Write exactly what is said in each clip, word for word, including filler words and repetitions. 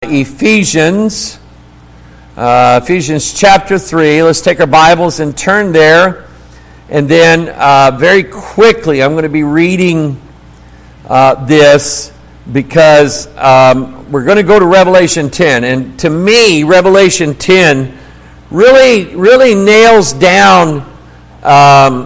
Ephesians, uh, Ephesians chapter three. Let's take our Bibles and turn there. And then uh, very quickly, I'm going to be reading uh, this because um, we're going to go to Revelation ten. And to me, Revelation ten really, really nails down um,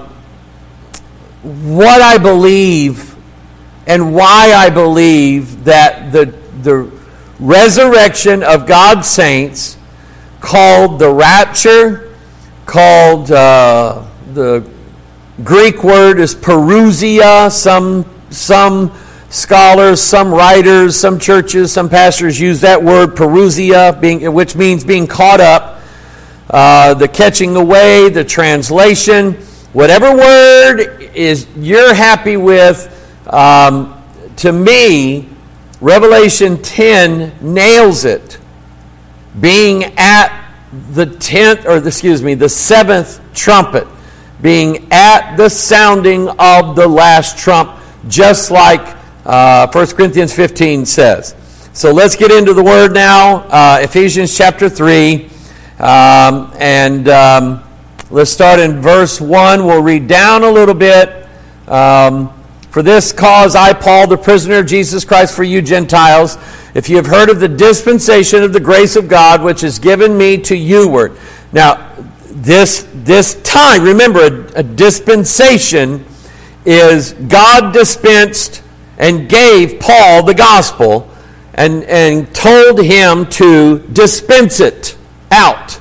what I believe and why I believe that the, the resurrection of God's saints, called the rapture, called uh, the Greek word is parousia. Some some scholars, some writers, some churches, some pastors use that word parousia, being, which means being caught up. Uh, the catching away, the translation, whatever word is you're happy with. Um, to me, Revelation ten nails it. Being at the tenth, or excuse me, the seventh trumpet, being at the sounding of the last trump, just like uh, First Corinthians fifteen says. So let's get into the word now. Uh, Ephesians chapter three, um, and um, let's start in verse one. We'll read down a little bit. Um, For this cause I, Paul, the prisoner of Jesus Christ for you Gentiles, if you have heard of the dispensation of the grace of God, which is given me to youward. Now, this, this time, remember, a, a dispensation is God dispensed and gave Paul the gospel and, and told him to dispense it out.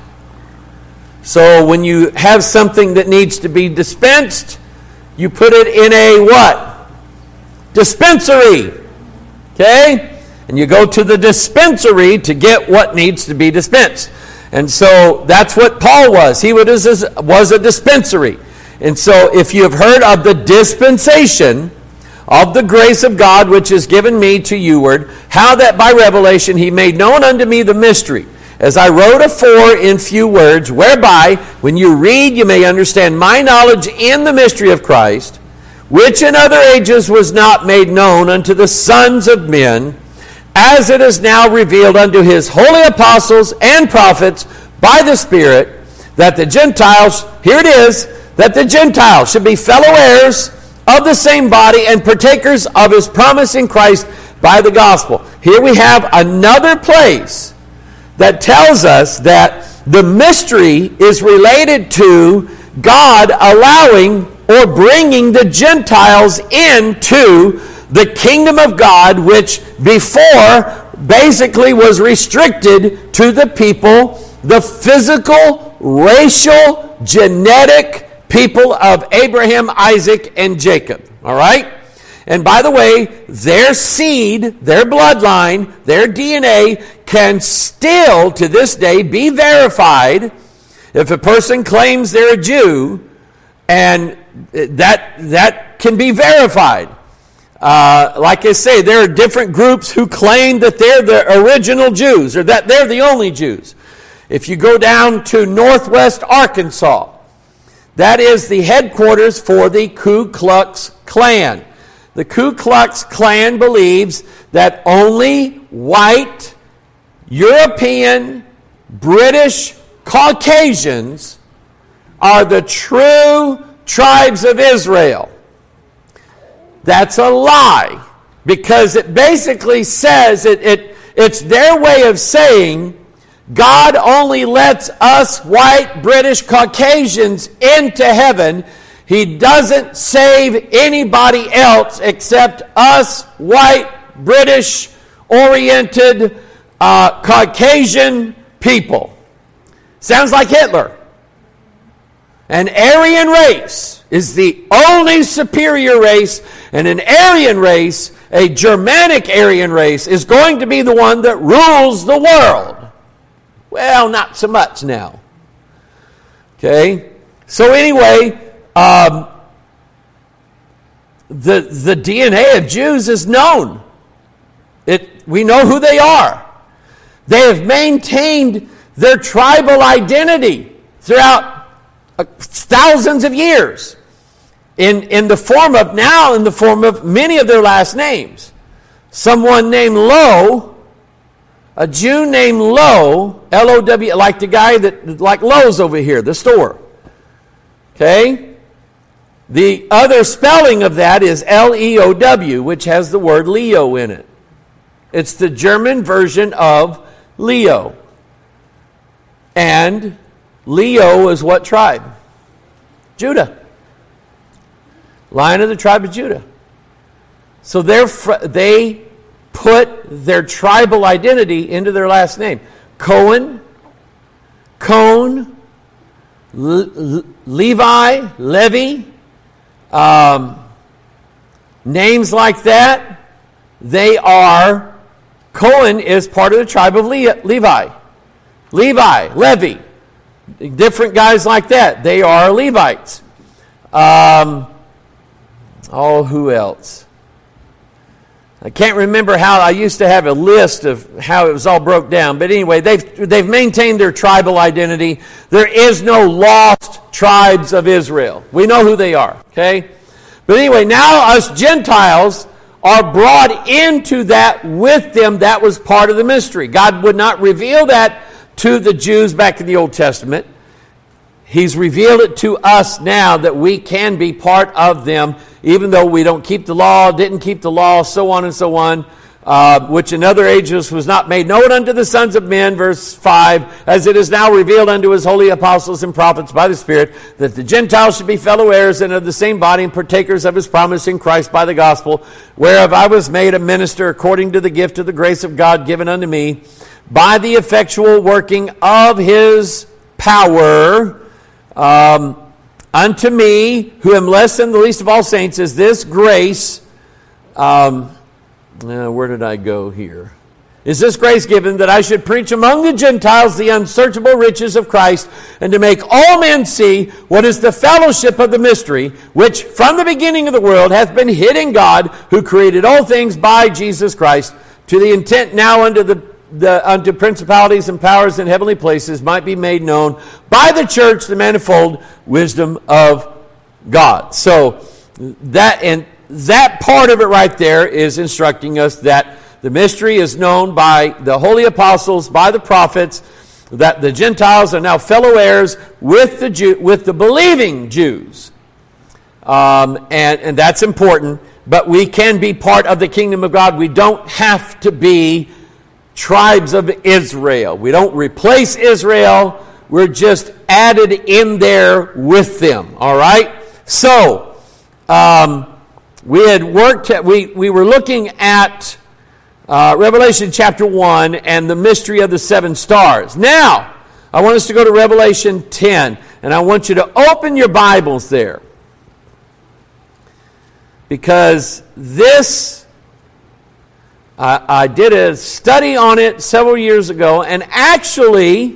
So when you have something that needs to be dispensed, you put it in a what? Dispensary. Okay? And you go to the dispensary to get what needs to be dispensed. And so that's what Paul was. He was a dispensary. And so if you have heard of the dispensation of the grace of God, which is given me to youward, how that by revelation he made known unto me the mystery, as I wrote afore in few words, whereby when you read you may understand my knowledge in the mystery of Christ, which in other ages was not made known unto the sons of men, as it is now revealed unto his holy apostles and prophets by the Spirit, that the Gentiles, here it is, that the Gentiles should be fellow heirs of the same body and partakers of his promise in Christ by the gospel. Here we have another place that tells us that the mystery is related to God allowing or bringing the Gentiles into the kingdom of God, which before basically was restricted to the people, the physical, racial, genetic people of Abraham, Isaac, and Jacob. All right? And by the way, their seed, their bloodline, their D N A can still to this day be verified. If a person claims they're a Jew, and that that can be verified. Uh, like I say, there are different groups who claim that they're the original Jews, or that they're the only Jews. If you go down to northwest Arkansas, that is the headquarters for the Ku Klux Klan. The Ku Klux Klan believes that only white, European, British, Caucasians are the true tribes of Israel. That's a lie, because it basically says, it, it it's their way of saying God only lets us white, British, Caucasians into heaven. He doesn't save anybody else except us white, British, oriented, uh, Caucasian people. Sounds like Hitler. An Aryan race is the only superior race, and an Aryan race, a Germanic Aryan race, is going to be the one that rules the world. Well, not so much now. Okay? So anyway, um, the, the D N A of Jews is known. It, we know who they are. They have maintained their tribal identity throughout uh, thousands of years. In, in the form of, now in the form of many of their last names. Someone named Lo a Jew named Lo, L O W, like the guy that, like Lowe's over here, the store. Okay? The other spelling of that is L E O W, which has the word Leo in it. It's the German version of Leo. And Leo is what tribe? Judah. Lion of the tribe of Judah. So they're, they put their tribal identity into their last name. Cohen, Cohn, Le- Levi, Levi, um, names like that. They are, Cohen is part of the tribe of Le- Levi. Levi, Levi, different guys like that. They are Levites. Um, oh, who else? I can't remember how. I used to have a list of how it was all broke down. But anyway, they've, they've maintained their tribal identity. There is no lost tribes of Israel. We know who they are, okay? But anyway, now us Gentiles are brought into that with them. That was part of the mystery. God would not reveal that to the Jews back in the Old Testament. He's revealed it to us now that we can be part of them, even though we don't keep the law, didn't keep the law, so on and so on, uh, which in other ages was not made known unto the sons of men, verse five, as it is now revealed unto his holy apostles and prophets by the Spirit, that the Gentiles should be fellow heirs and of the same body and partakers of his promise in Christ by the gospel, whereof I was made a minister according to the gift of the grace of God given unto me, by the effectual working of his power. Um, unto me, who am less than the least of all saints, is this grace. Um, uh, where did I go here? Is this grace given that I should preach among the Gentiles the unsearchable riches of Christ, and to make all men see what is the fellowship of the mystery, which from the beginning of the world hath been hid in God, who created all things by Jesus Christ, to the intent now unto the The, unto principalities and powers in heavenly places might be made known by the church the manifold wisdom of God. So that and that part of it right there is instructing us that the mystery is known by the holy apostles, by the prophets, that the Gentiles are now fellow heirs with the Jew, with the believing Jews, um, and and that's important. But we can be part of the kingdom of God. We don't have to be tribes of Israel. We don't replace Israel. We're just added in there with them. All right? So, um, we had worked, at, we, we were looking at uh, Revelation chapter one and the mystery of the seven stars. Now, I want us to go to Revelation ten, and I want you to open your Bibles there. Because this I, I did a study on it several years ago, and actually,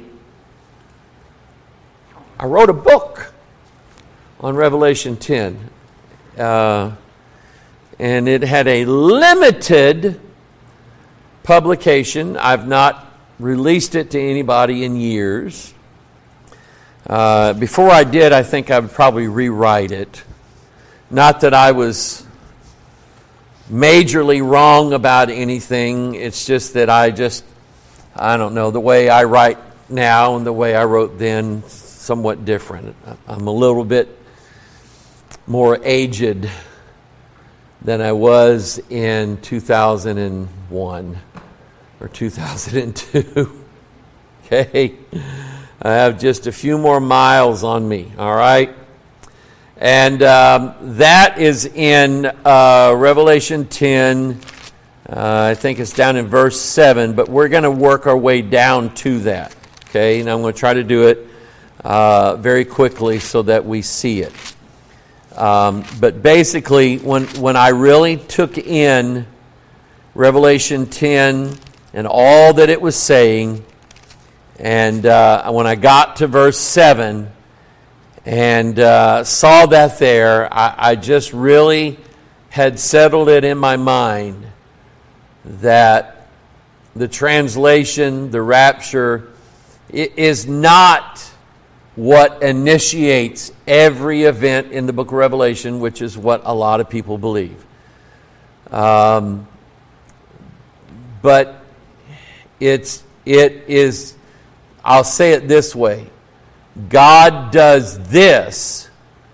I wrote a book on Revelation ten. Uh, and it had a limited publication. I've not released it to anybody in years. Uh, before I did, I think I would probably rewrite it. Not that I was majorly wrong about anything. It's just that I just, I don't know, the way I write now and the way I wrote then, somewhat different. I'm a little bit more aged than I was in two thousand one or two thousand two. Okay? I have just a few more miles on me, all right? And um, that is in uh, Revelation ten. Uh, I think it's down in verse seven, but we're going to work our way down to that. Okay, and I'm going to try to do it uh, very quickly so that we see it. Um, but basically, when, when I really took in Revelation ten and all that it was saying, and uh, when I got to verse seven, and uh, saw that there, I, I just really had settled it in my mind that the translation, the rapture, is not what initiates every event in the book of Revelation, which is what a lot of people believe. Um, but it's, it is, I'll say it this way. God does this,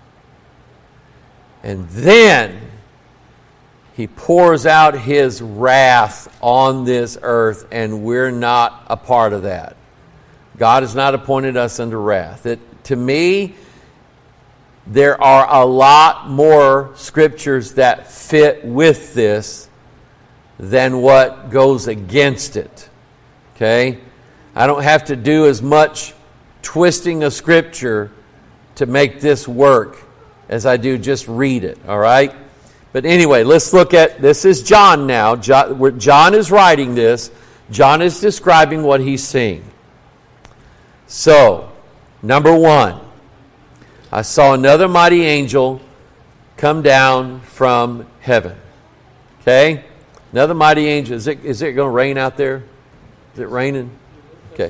and then He pours out His wrath on this earth, and we're not a part of that. God has not appointed us unto wrath. It, to me, there are a lot more scriptures that fit with this than what goes against it. Okay? I don't have to do as much twisting of scripture to make this work as I do just read it. All right? But anyway, let's look at, this is John now. John, where John is writing this. John is describing what he's seeing. So, number one, I saw another mighty angel come down from heaven. Okay? Another mighty angel. Is it, is it going to rain out there? Is it raining? Okay.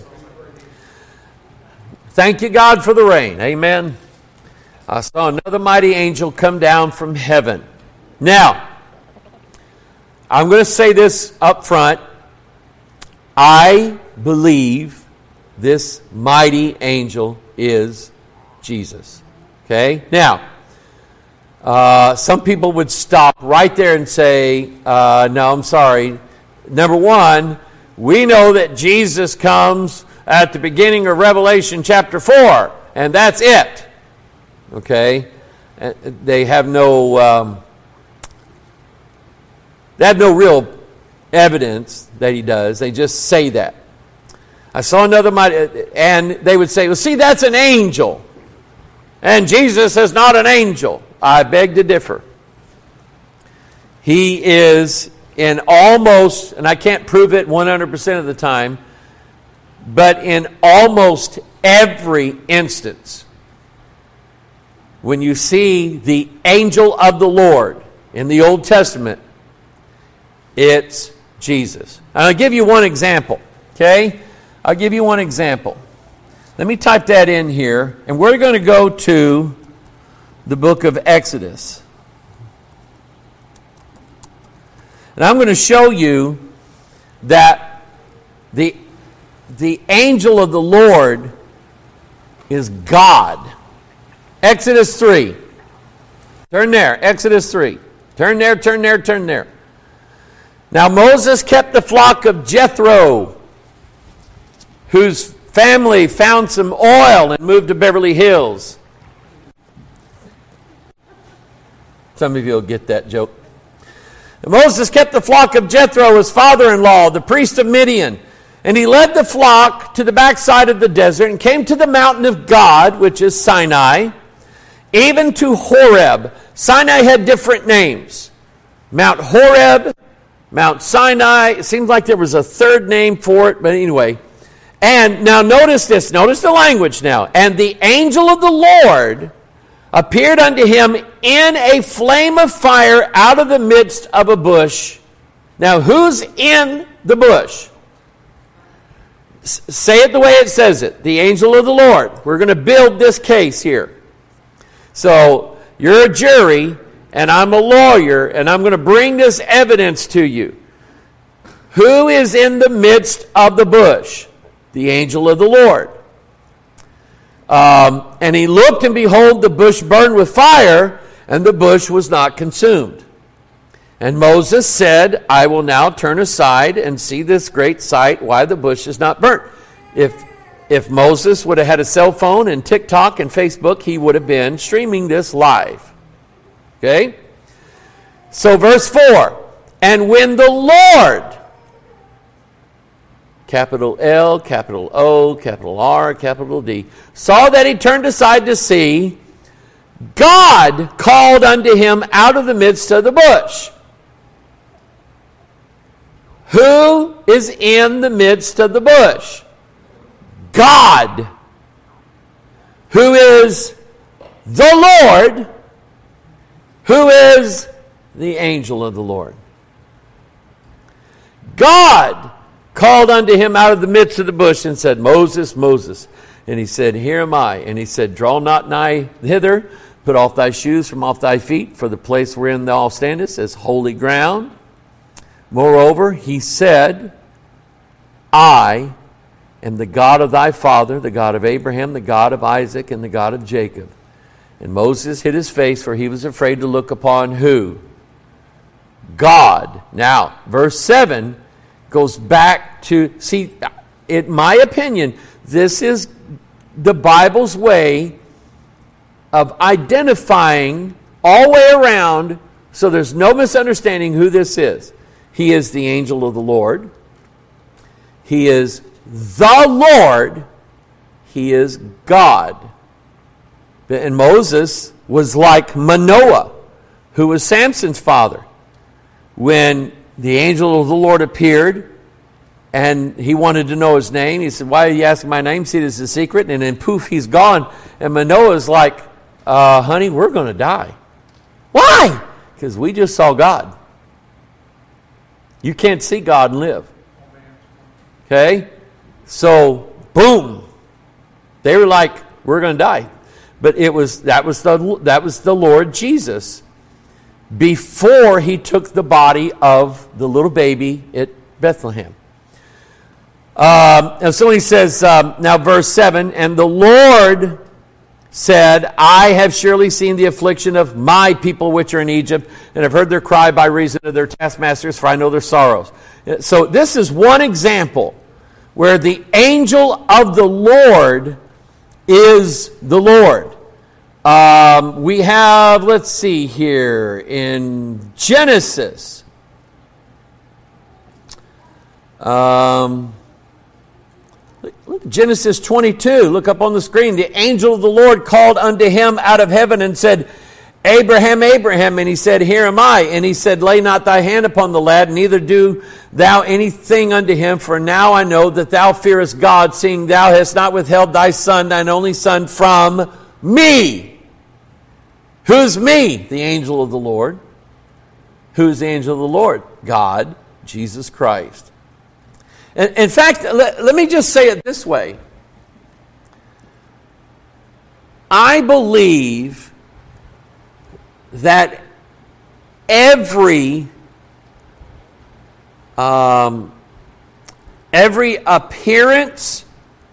Thank you, God, for the rain. Amen. I saw another mighty angel come down from heaven. Now, I'm going to say this up front. I believe this mighty angel is Jesus. Okay? Now, uh, some people would stop right there and say, uh, no, I'm sorry. Number one, we know that Jesus comes at the beginning of Revelation chapter four, and that's it. Okay? They have no... Um, They have no real evidence that he does. They just say that. I saw another mighty, and they would say, well, see, that's an angel. And Jesus is not an angel. I beg to differ. He is in almost, and I can't prove it one hundred percent of the time, but in almost every instance, when you see the angel of the Lord in the Old Testament, it's Jesus. And I'll give you one example, okay? I'll give you one example. Let me type that in here, and we're going to go to the book of Exodus. And I'm going to show you that the, the angel of the Lord is God. Exodus three. Turn there, Exodus three. Turn there, turn there, turn there. Now Moses kept the flock of Jethro, whose family found some oil and moved to Beverly Hills. Some of you will get that joke. And Moses kept the flock of Jethro, his father-in-law, the priest of Midian. And he led the flock to the backside of the desert and came to the mountain of God, which is Sinai, even to Horeb. Sinai had different names. Mount Horeb, Mount Sinai. It seems like there was a third name for it, but anyway. And now notice this. Notice the language now. And the angel of the Lord appeared unto him in a flame of fire out of the midst of a bush. Now, who's in the bush? S- say it the way it says it. The angel of the Lord. We're going to build this case here. So, you're a jury, and I'm a lawyer, and I'm going to bring this evidence to you. Who is in the midst of the bush? The angel of the Lord. Um, and he looked, and behold, the bush burned with fire, and the bush was not consumed. And Moses said, I will now turn aside and see this great sight, why the bush is not burnt. If if Moses would have had a cell phone and TikTok and Facebook, he would have been streaming this live. Okay? So verse four, and when the Lord, capital L, capital O, capital R, capital D, saw that he turned aside to see, God called unto him out of the midst of the bush. Who is in the midst of the bush? God. Who is the Lord? Who is the angel of the Lord? God called unto him out of the midst of the bush and said, Moses, Moses. And he said, Here am I. And he said, Draw not nigh hither, put off thy shoes from off thy feet, for the place wherein thou standest is holy ground. Moreover, he said, I am the God of thy father, the God of Abraham, the God of Isaac, and the God of Jacob. And Moses hid his face, for he was afraid to look upon who? God. Now, verse seven goes back to, see, in my opinion, this is the Bible's way of identifying all the way around, so there's no misunderstanding who this is. He is the angel of the Lord. He is the Lord. He is God. And Moses was like Manoah, who was Samson's father. When the angel of the Lord appeared and he wanted to know his name, he said, why are you asking my name? See, this is a secret. And then poof, he's gone. And Manoah's like, uh, honey, we're going to die. Why? Because we just saw God. You can't see God and live. Okay? So, boom. They were like, we're going to die. But it was that was the that was the Lord Jesus before he took the body of the little baby at Bethlehem. Um, and so he says, um, now verse seven, and the Lord said, I have surely seen the affliction of my people which are in Egypt, and have heard their cry by reason of their taskmasters, for I know their sorrows. So this is one example where the angel of the Lord is the Lord. Um, we have, let's see here, in Genesis. Um, Genesis twenty-two, look up on the screen. The angel of the Lord called unto him out of heaven and said, Abraham, Abraham. And he said, here am I. And he said, lay not thy hand upon the lad, neither do thou anything unto him. For now I know that thou fearest God, seeing thou hast not withheld thy son, thine only son, from me. Who's me? The angel of the Lord. Who's the angel of the Lord? God, Jesus Christ. In, in fact, let, let me just say it this way. I believe that every um, every appearance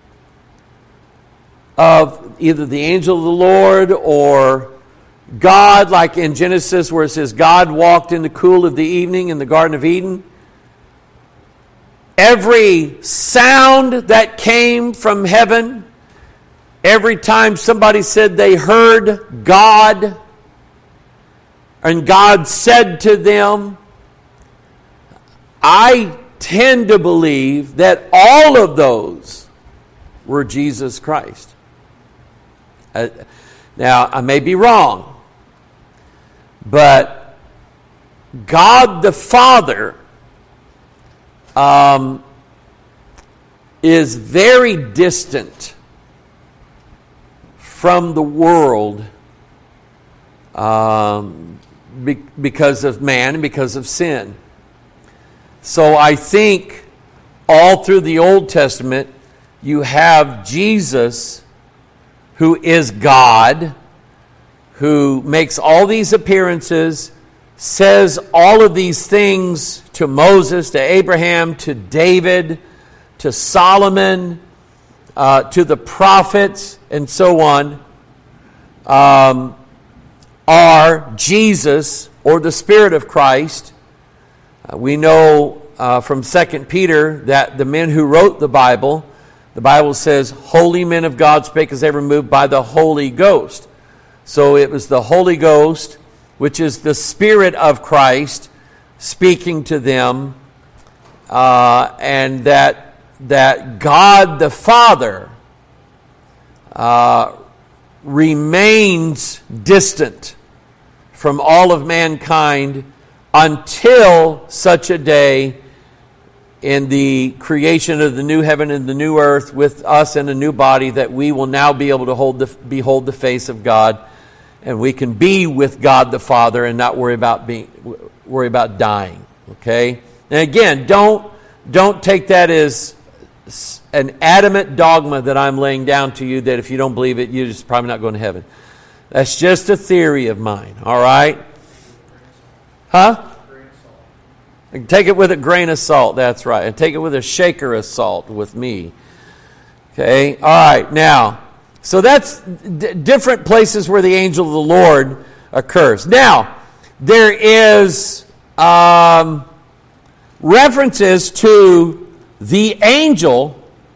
of either the angel of the Lord or God, like in Genesis where it says God walked in the cool of the evening in the Garden of Eden, every sound that came from heaven, every time somebody said they heard God, and God said to them, I tend to believe that all of those were Jesus Christ. Uh, now, I may be wrong, but God the Father um, is very distant from the world um, be- because of man and because of sin. So I think all through the Old Testament you have Jesus, who is God, who makes all these appearances, says all of these things to Moses, to Abraham, to David, to Solomon, uh, to the prophets, and so on, um, are Jesus or the Spirit of Christ. Uh, we know uh, from Second Peter that the men who wrote the Bible, the Bible says, holy men of God spake as they were moved by the Holy Ghost. So it was the Holy Ghost, which is the Spirit of Christ, speaking to them, uh, and that that God the Father uh, remains distant from all of mankind until such a day in the creation of the new heaven and the new earth with us in a new body that we will now be able to hold the, behold the face of God, and we can be with God the Father and not worry about being worry about dying. Okay? And again, don't don't take that as an adamant dogma that I'm laying down to you that if you don't believe it, you're just probably not going to heaven. That's just a theory of mine. All right? Huh? Take it with a grain of salt, that's right. And take it with a shaker of salt with me. Okay, all right, now, so that's d- different places where the angel of the Lord occurs. Now, there is um, references to the angel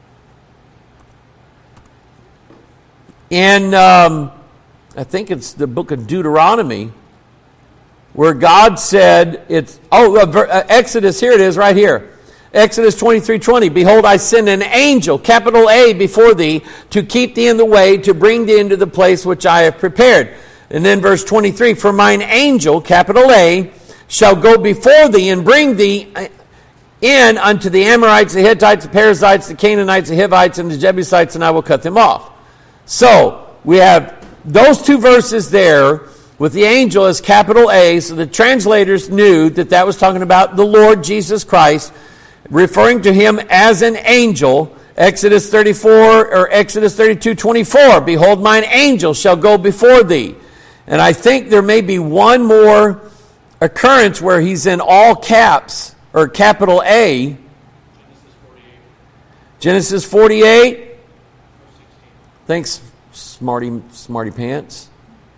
in, um, I think it's the book of Deuteronomy, where God said, it's, oh, uh, Exodus, here it is, right here. Exodus twenty-three twenty, behold, I send an angel, capital A, before thee, to keep thee in the way, to bring thee into the place which I have prepared. And then verse twenty-three, for mine angel, capital A, shall go before thee and bring thee in unto the Amorites, the Hittites, the Perizzites, the Canaanites, the Hivites, and the Jebusites, and I will cut them off. So, we have those two verses there with the angel as capital A, so the translators knew that that was talking about the Lord Jesus Christ, referring to him as an angel. Exodus thirty-four or Exodus thirty-two twenty-four, behold, mine angel shall go before thee. And I think there may be one more occurrence where he's in all caps or capital A. Genesis forty-eight. Thanks, smarty smarty pants.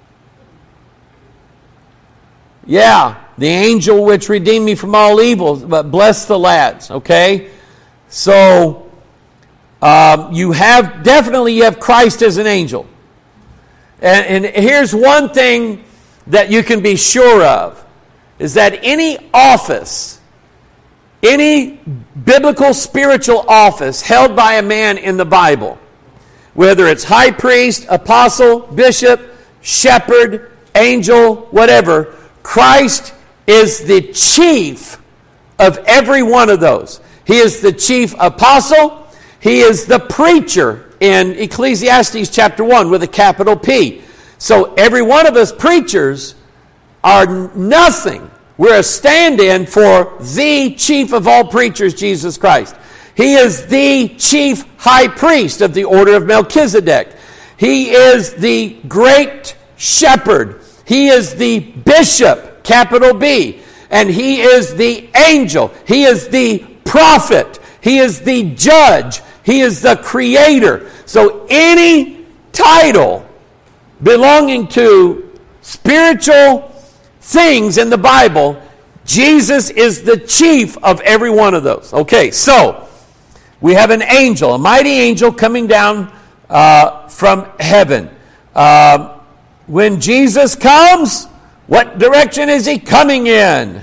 Yeah, the angel which redeemed me from all evil, but bless the lads, okay? So, um, you have, definitely you have Christ as an angel. And, and here's one thing that you can be sure of, is that any office, any biblical spiritual office held by a man in the Bible, whether it's high priest, apostle, bishop, shepherd, angel, whatever, Christ is the chief of every one of those. He is the chief apostle. He is the preacher in Ecclesiastes chapter one with a capital P. So every one of us preachers are nothing. We're a stand-in for the chief of all preachers, Jesus Christ. He is the chief high priest of the order of Melchizedek. He is the great shepherd. He is the bishop, capital B, and he is the angel. He is the prophet. He is the judge. He is the creator. So any title belonging to spiritual things in the Bible, Jesus is the chief of every one of those. Okay, so we have an angel, a mighty angel coming down uh, from heaven. Uh, When Jesus comes, what direction is he coming in?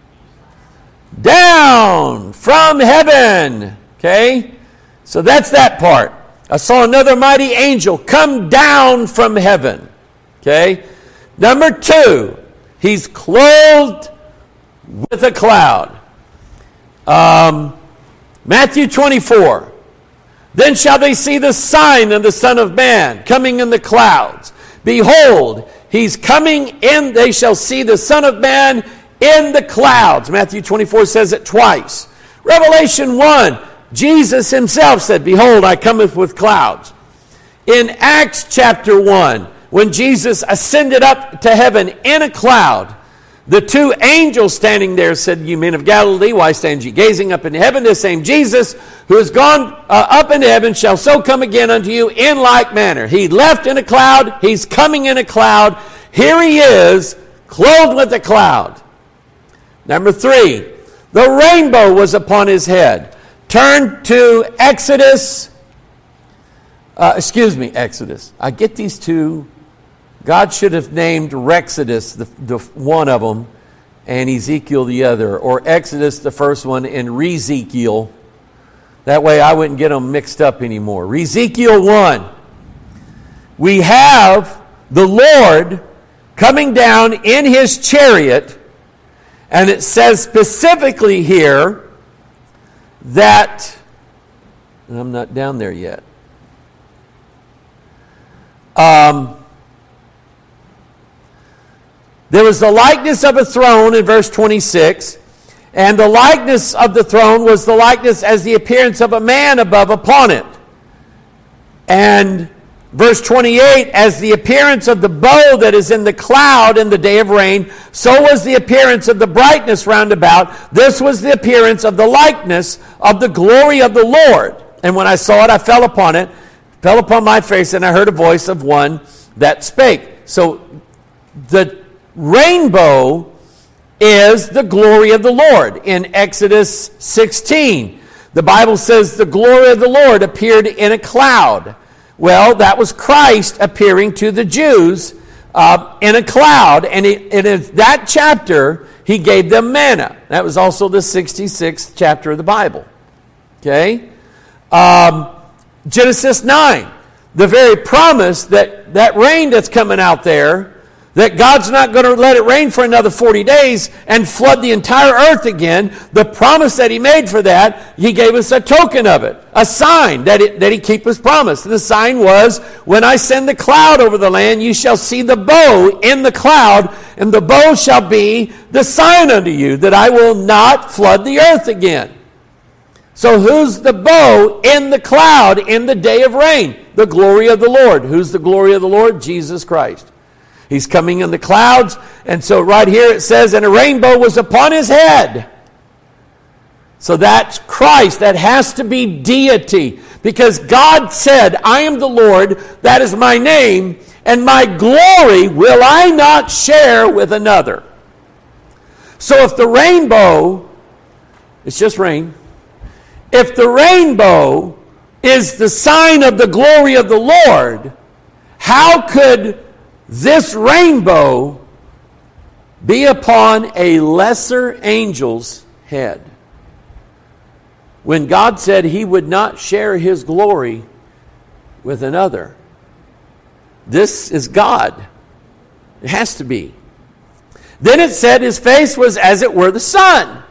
Down from heaven. Okay? So that's that part. I saw another mighty angel come down from heaven. Okay? Number two, he's clothed with a cloud. Um, Matthew twenty-four. Then shall they see the sign of the Son of Man coming in the clouds. Behold, he's coming in, they shall see the Son of Man in the clouds. Matthew twenty-four says it twice. Revelation one, Jesus himself said, behold, I cometh with clouds. In Acts chapter one, when Jesus ascended up to heaven in a cloud, the two angels standing there said, you men of Galilee, why stand ye gazing up into heaven? This same Jesus, who has gone uh, up into heaven, shall so come again unto you in like manner. He left in a cloud. He's coming in a cloud. Here he is, clothed with a cloud. Number three, the rainbow was upon his head. Turn to Exodus. Uh, excuse me, Exodus. I get these two. God should have named Rexodus, the, the one of them, and Ezekiel the other, or Exodus the first one and Rezekiel. That way I wouldn't get them mixed up anymore. Ezekiel one. We have the Lord coming down in his chariot, and it says specifically here that, and I'm not down there yet. Um... There was the likeness of a throne in verse twenty-six, and the likeness of the throne was the likeness as the appearance of a man above upon it. And Verse twenty-eight, as the appearance of the bow that is in the cloud in the day of rain, so was the appearance of the brightness round about. This was the appearance of the likeness of the glory of the Lord. And when I saw it, I fell upon it, fell upon my face, and I heard a voice of one that spake. So the rainbow is the glory of the Lord. In Exodus sixteen, the Bible says the glory of the Lord appeared in a cloud. Well, that was Christ appearing to the Jews uh, in a cloud. And it, it is that chapter, he gave them manna. That was also the sixty-sixth chapter of the Bible. Okay? Um, Genesis nine, the very promise that that rain that's coming out there, that God's not going to let it rain for another forty days and flood the entire earth again. The promise that he made for that, he gave us a token of it, a sign that, it, that he keep his promise. The sign was, when I send the cloud over the land, you shall see the bow in the cloud, and the bow shall be the sign unto you, that I will not flood the earth again. So who's the bow in the cloud in the day of rain? The glory of the Lord. Who's the glory of the Lord? Jesus Christ. He's coming in the clouds. And so right here it says, and a rainbow was upon his head. So that's Christ. That has to be deity. Because God said, I am the Lord, that is my name, and my glory will I not share with another. So if the rainbow, it's just rain. If the rainbow is the sign of the glory of the Lord, how could this rainbow be upon a lesser angel's head, when God said he would not share his glory with another? This is God. It has to be. Then it said his face was as it were the sun.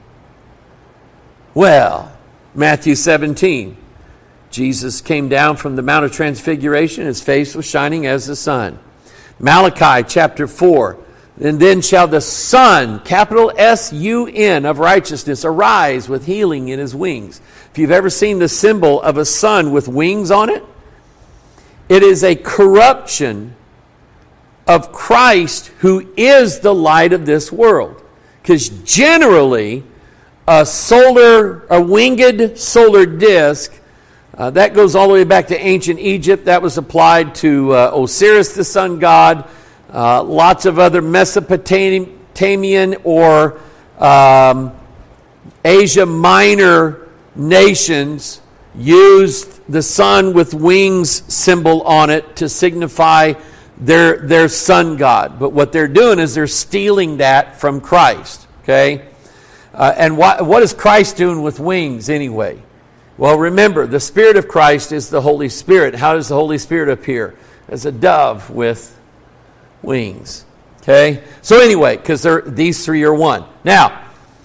Well, Matthew seventeen. Jesus came down from the Mount of Transfiguration. His face was shining as the sun. Malachi chapter four. And then shall the sun, capital S U N, of righteousness, arise with healing in his wings. If you've ever seen the symbol of a sun with wings on it, it is a corruption of Christ, who is the light of this world. Because generally, a solar, a winged solar disk, uh, that goes all the way back to ancient Egypt. That was applied to uh, Osiris, the sun god. Uh, lots of other Mesopotamian or um, Asia Minor nations used the sun with wings symbol on it to signify their their sun god. But what they're doing is they're stealing that from Christ. Okay, uh, and what what is Christ doing with wings anyway? Well, remember, the Spirit of Christ is the Holy Spirit. How does the Holy Spirit appear? As a dove with wings. Okay? So anyway, because these three are one. Now,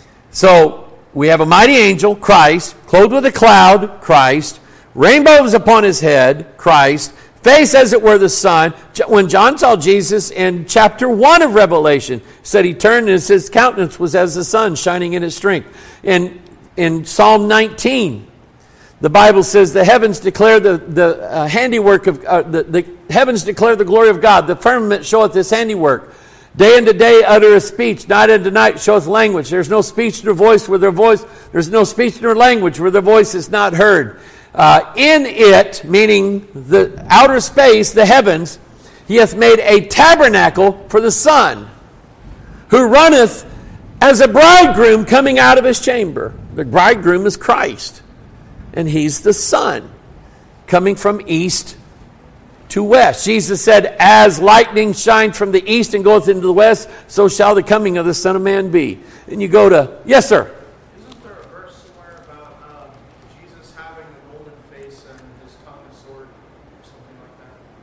so we have a mighty angel, Christ, clothed with a cloud, Christ, rainbows upon his head, Christ, face as it were the sun. When John saw Jesus in chapter one of Revelation, said he turned and his countenance was as the sun shining in its strength. In, in Psalm nineteen, the Bible says the heavens declare the, the uh, handiwork of, uh, the, the heavens declare the glory of God. The firmament showeth his handiwork. Day unto day uttereth speech. Night unto night showeth language. There's no speech nor voice where their voice, there's no speech nor language where their voice is not heard. Uh, in it, meaning the outer space, the heavens, he hath made a tabernacle for the sun, who runneth as a bridegroom coming out of his chamber. The bridegroom is Christ. And he's the sun coming from east to west. Jesus said, as lightning shines from the east and goeth into the west, so shall the coming of the Son of Man be. And you go to, yes, sir. Isn't there a verse somewhere about um, Jesus having a golden face and his tongue a sword or something like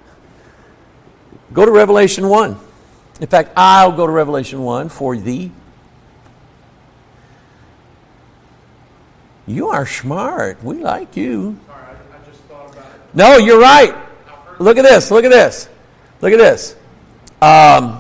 that? Go to Revelation one. In fact, I'll go to Revelation one for thee. You are smart. We like you. Sorry, I, I just thought about it. No, you're right. Look at this. Look at this. Look at this. Um,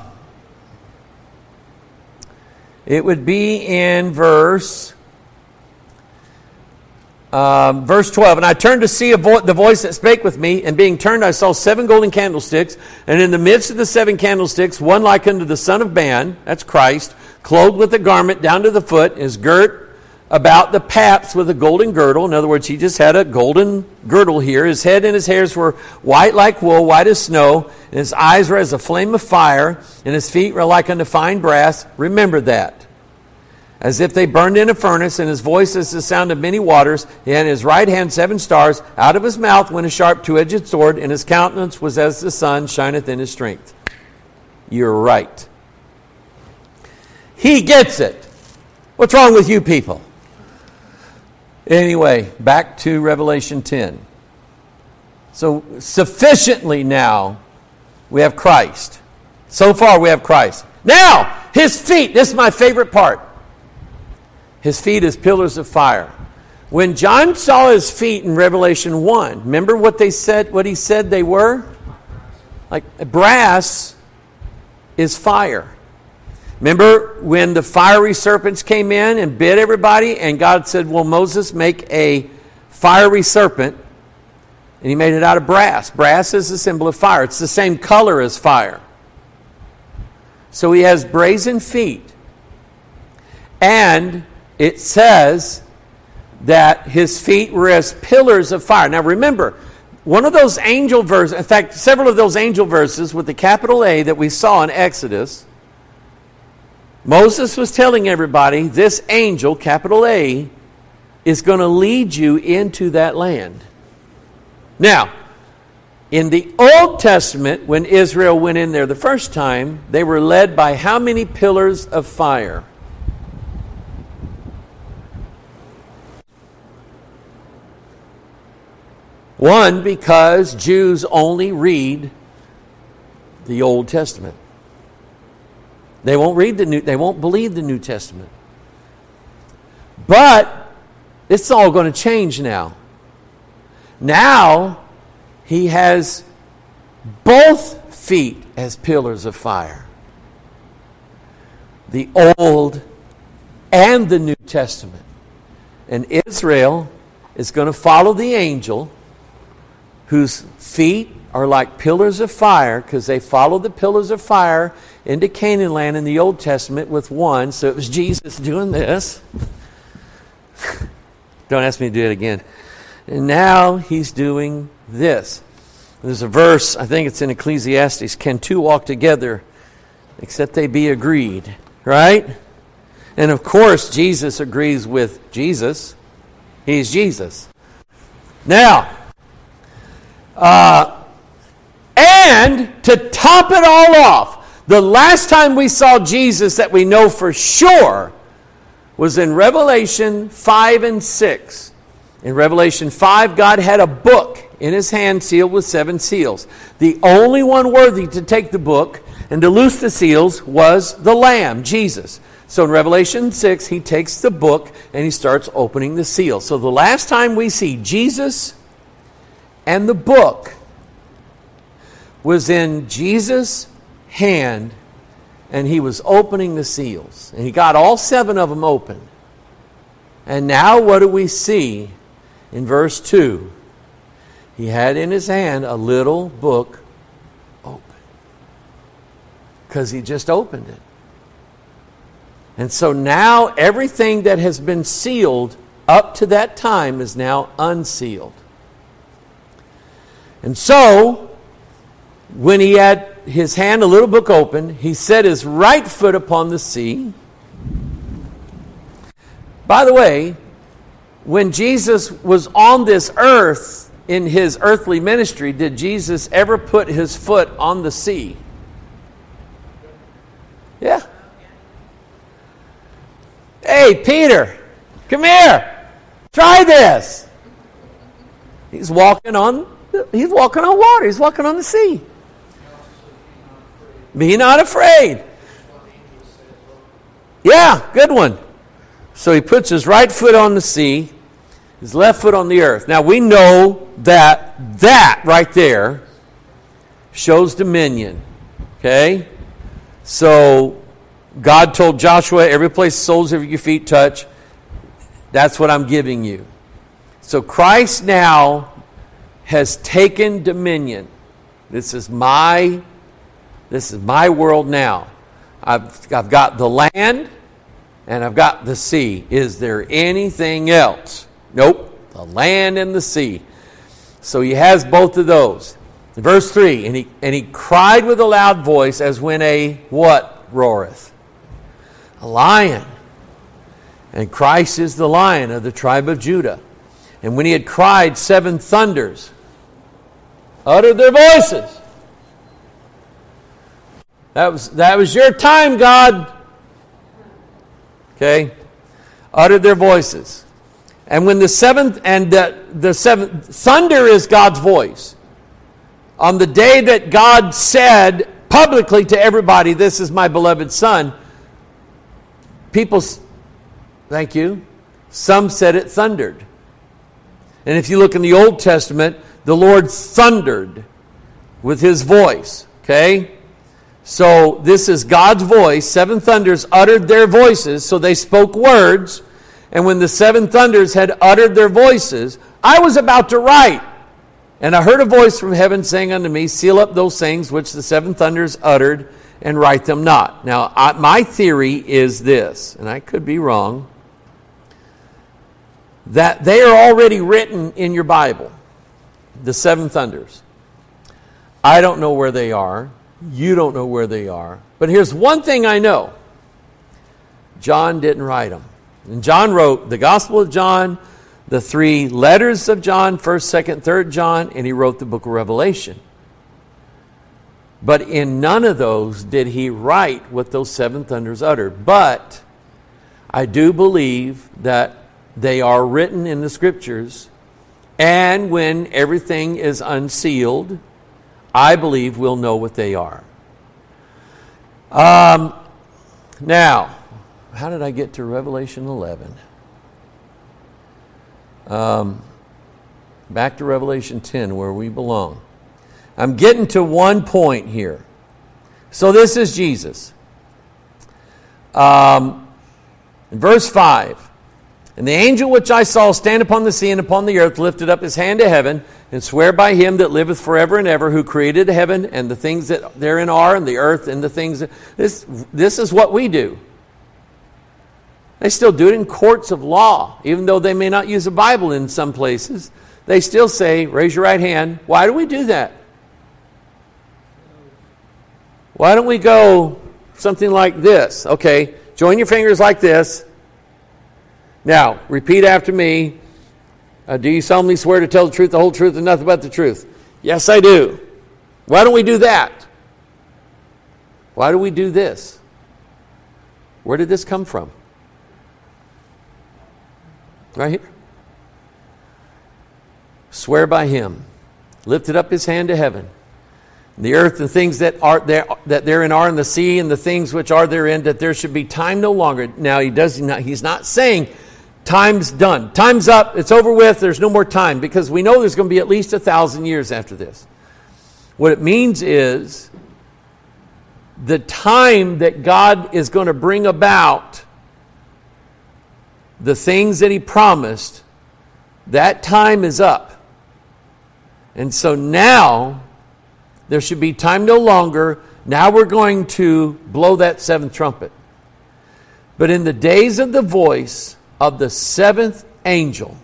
it would be in verse Um, verse twelve, and I turned to see a vo- the voice that spake with me, and being turned I saw seven golden candlesticks, and in the midst of the seven candlesticks one like unto the Son of Man, that's Christ, clothed with a garment down to the foot, is girt about the paps with a golden girdle. In other words, he just had a golden girdle here. His head and his hairs were white like wool, white as snow, and his eyes were as a flame of fire, and his feet were like unto fine brass. Remember that. As if they burned in a furnace, and his voice is the sound of many waters, and in his right hand seven stars. Out of his mouth went a sharp two-edged sword, and his countenance was as the sun shineth in his strength. You're right. He gets it. What's wrong with you people? Anyway, back to Revelation ten. So sufficiently now, we have Christ. So far we have Christ. Now, his feet. This is my favorite part. His feet as pillars of fire. When John saw his feet in Revelation one, remember what they said, what he said they were? Like brass is fire. Remember when the fiery serpents came in and bit everybody, and God said, well, Moses, make a fiery serpent, and he made it out of brass. Brass is a symbol of fire. It's the same color as fire. So he has brazen feet. And it says that his feet were as pillars of fire. Now remember, one of those angel verses, in fact, several of those angel verses with the capital A that we saw in Exodus, Moses was telling everybody, this angel, capital A, is going to lead you into that land. Now, in the Old Testament, when Israel went in there the first time, they were led by how many pillars of fire? One, because Jews only read the Old Testament. They won't read the New, they won't believe the New Testament. But it's all going to change now. Now he has both feet as pillars of fire. The Old and the New Testament. And Israel is going to follow the angel whose feet are like pillars of fire, because they followed the pillars of fire into Canaan land in the Old Testament with one. So it was Jesus doing this. Don't ask me to do it again. And now he's doing this. There's a verse, I think it's in Ecclesiastes, can two walk together except they be agreed, right? And of course Jesus agrees with Jesus. He's Jesus. Now, Uh, and to top it all off, the last time we saw Jesus that we know for sure was in Revelation five and six. In Revelation five, God had a book in his hand sealed with seven seals. The only one worthy to take the book and to loose the seals was the Lamb, Jesus. So in Revelation six, he takes the book and he starts opening the seals. So the last time we see Jesus and the book was in Jesus' hand, and he was opening the seals. And he got all seven of them open. And now what do we see in verse two? He had in his hand a little book open. Because he just opened it. And so now everything that has been sealed up to that time is now unsealed. And so, when he had his hand, a little book open, he set his right foot upon the sea. By the way, when Jesus was on this earth in his earthly ministry, did Jesus ever put his foot on the sea? Yeah. Hey, Peter, come here. Try this. He's walking on He's walking on water. He's walking on the sea. Be not afraid. Yeah, good one. So he puts his right foot on the sea, his left foot on the earth. Now we know that that right there shows dominion. Okay? So God told Joshua, every place the soles of your feet touch, that's what I'm giving you. So Christ now has taken dominion. This is my, this is my world now. I've, I've got the land and I've got the sea. Is there anything else? Nope. The land and the sea. So he has both of those. Verse three, and he, and he cried with a loud voice as when a what roareth? A lion. And Christ is the Lion of the tribe of Judah. And when he had cried, seven thunders uttered their voices. That was, that was your time, God. Okay? Uttered their voices. And when the seventh, and the, the seventh, thunder is God's voice. On the day that God said publicly to everybody, this is my beloved Son, people, thank you, some said it thundered. And if you look in the Old Testament, the Lord thundered with his voice. Okay? So this is God's voice. Seven thunders uttered their voices, so they spoke words. And when the seven thunders had uttered their voices, I was about to write. And I heard a voice from heaven saying unto me, seal up those things which the seven thunders uttered, and write them not. Now, I, my theory is this, and I could be wrong, that they are already written in your Bible, the seven thunders. I don't know where they are. You don't know where they are. But here's one thing I know. John didn't write them. And John wrote the Gospel of John, the three letters of John, first, second, third John, and he wrote the book of Revelation. But in none of those did he write what those seven thunders uttered. But I do believe that they are written in the Scriptures, and when everything is unsealed, I believe we'll know what they are. Um, now, how did I get to Revelation eleven? Um, back to Revelation ten, where we belong. I'm getting to one point here. So this is Jesus. Um, in verse five, and the angel which I saw stand upon the sea and upon the earth lifted up his hand to heaven, and swear by him that liveth forever and ever, who created heaven and the things that therein are, and the earth and the things that... This, this is what we do. They still do it in courts of law, even though they may not use a Bible in some places. They still say, raise your right hand. Why do we do that? Why don't we go something like this? Okay, join your fingers like this. Now, repeat after me. Uh, do you solemnly swear to tell the truth, the whole truth, and nothing but the truth? Yes, I do. Why don't we do that? Why do we do this? Where did this come from? Right here. Swear by him. Lifted up his hand to heaven. The earth and things that are there, that therein are, in the sea and the things which are therein, that there should be time no longer. Now he does not. He's not saying time's done. Time's up. It's over with. There's no more time, because we know there's going to be at least a thousand years after this. What it means is the time that God is going to bring about the things that he promised, that time is up. And so now there should be time no longer. Now we're going to blow that seventh trumpet. But in the days of the voice of the seventh angel,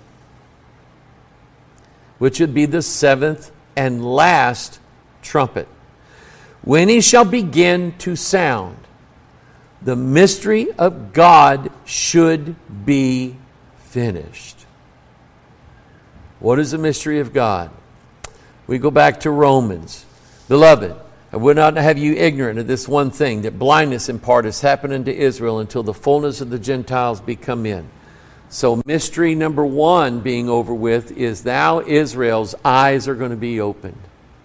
which would be the seventh and last trumpet, when he shall begin to sound, the mystery of God should be finished. What is the mystery of God? We go back to Romans. Beloved, I would not have you ignorant of this one thing, that blindness in part has happened unto Israel until the fullness of the Gentiles be come in. So mystery number one being over with is now Israel's eyes are going to be opened.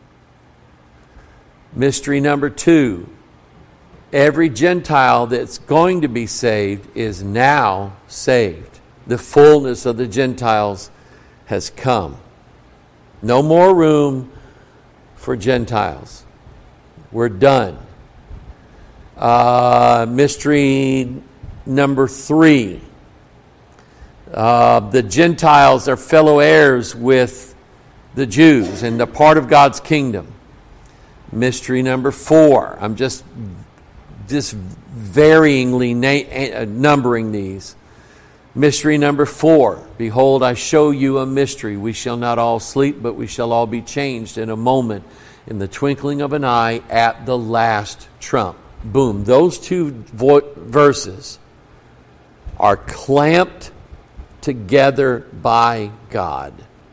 Mystery number two, every Gentile that's going to be saved is now saved. The fullness of the Gentiles has come. No more room for Gentiles. We're done. Uh, mystery number three. Uh, the Gentiles are fellow heirs with the Jews and the part of God's kingdom. Mystery number four. I'm just, just varyingly na- numbering these. Mystery number four. Behold, I show you a mystery. We shall not all sleep, but we shall all be changed in a moment, in the twinkling of an eye, at the last trump. Boom. Those two vo- verses are clamped together by God.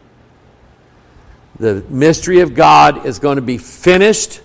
The mystery of God is going to be finished.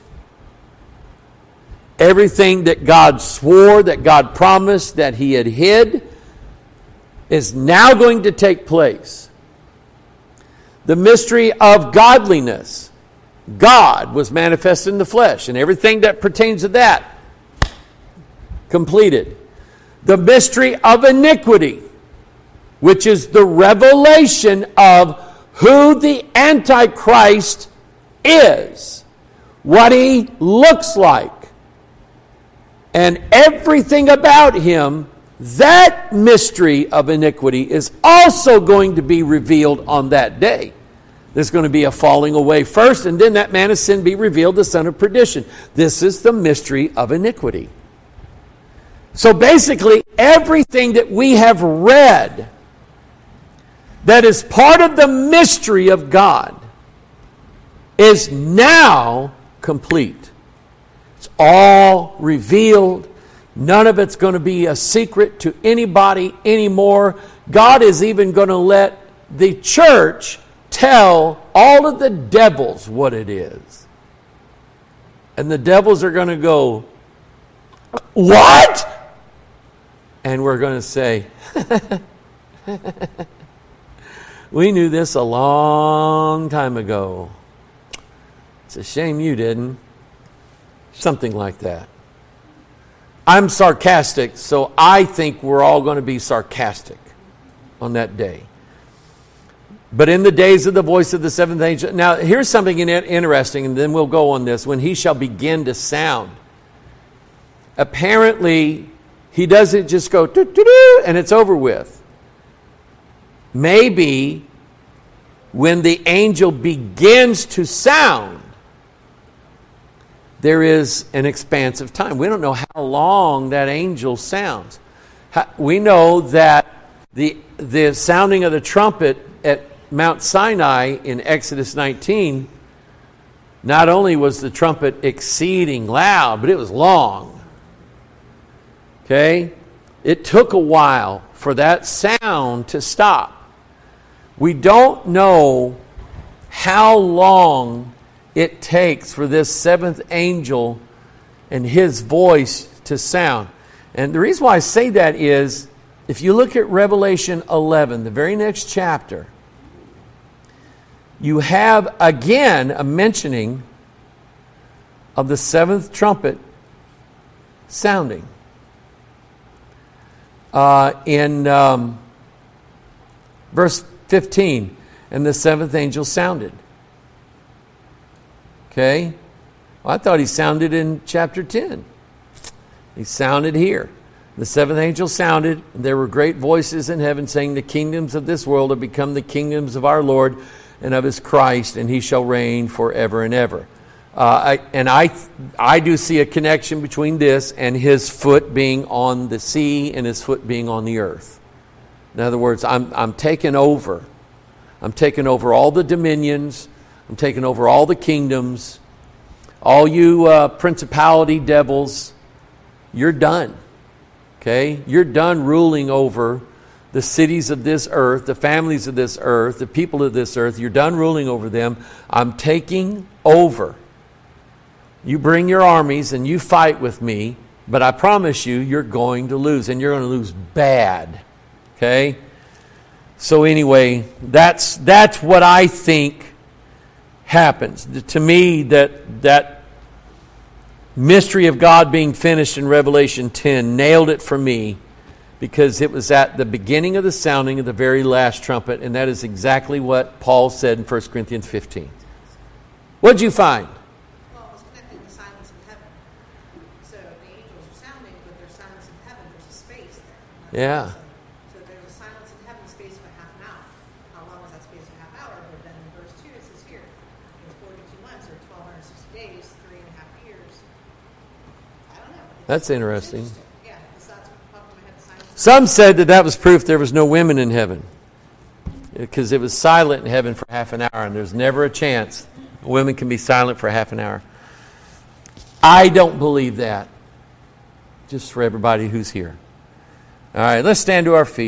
Everything that God swore, that God promised, that He had hid, is now going to take place. The mystery of godliness. God was manifested in the flesh, and everything that pertains to that, completed. The mystery of iniquity, which is the revelation of who the Antichrist is, what he looks like, and everything about him. That mystery of iniquity is also going to be revealed on that day. There's going to be a falling away first, and then that man of sin be revealed, the son of perdition. This is the mystery of iniquity. So basically, everything that we have read that is part of the mystery of God is now complete. It's all revealed. None of it's going to be a secret to anybody anymore. God is even going to let the church tell all of the devils what it is. And the devils are going to go, what? And we're going to say, we knew this a long time ago. It's a shame you didn't. Something like that. I'm sarcastic, so I think we're all going to be sarcastic on that day. But in the days of the voice of the seventh angel. Now, here's something interesting, and then we'll go on this. When he shall begin to sound. Apparently, he doesn't just go, doo-doo-doo, and it's over with. Maybe when the angel begins to sound, there is an expanse of time. We don't know how long that angel sounds. We know that the, the sounding of the trumpet at Mount Sinai in Exodus nineteen, not only was the trumpet exceeding loud, but it was long. Okay? It took a while for that sound to stop. We don't know how long it takes for this seventh angel and his voice to sound. And the reason why I say that is, if you look at Revelation eleven, the very next chapter, you have again a mentioning of the seventh trumpet sounding. Uh, in um, verse fifteen, and the seventh angel sounded. Okay? Well, I thought he sounded in chapter ten. He sounded here. The seventh angel sounded, and there were great voices in heaven saying, the kingdoms of this world have become the kingdoms of our Lord and of his Christ, and he shall reign forever and ever. Uh, I, and I, I do see a connection between this and his foot being on the sea and his foot being on the earth. In other words, I'm, I'm taking over. I'm taking over all the dominions. I'm taking over all the kingdoms. All you uh, principality devils, you're done. Okay? You're done ruling over the cities of this earth, the families of this earth, the people of this earth. You're done ruling over them. I'm taking over. You bring your armies and you fight with me, but I promise you, you're going to lose, and you're going to lose bad. Okay? So anyway, that's that's what I think happens. To me, that that mystery of God being finished in Revelation ten nailed it for me, because it was at the beginning of the sounding of the very last trumpet, and that is exactly what Paul said in First Corinthians fifteen. What did you find? Well, it was connecting the silence of heaven. So the angels are sounding, but there's silence in heaven. There's a space there. Yeah. So there's a silence in heaven, space sixty days, three and a half years. I don't know. It's- That's it's interesting. Yeah, because that's what popped in my head, the silence. Some said that that was proof there was no women in heaven, because it was silent in heaven for half an hour, and there's never a chance women can be silent for half an hour. I don't believe that. Just for everybody who's here. All right, let's stand to our feet.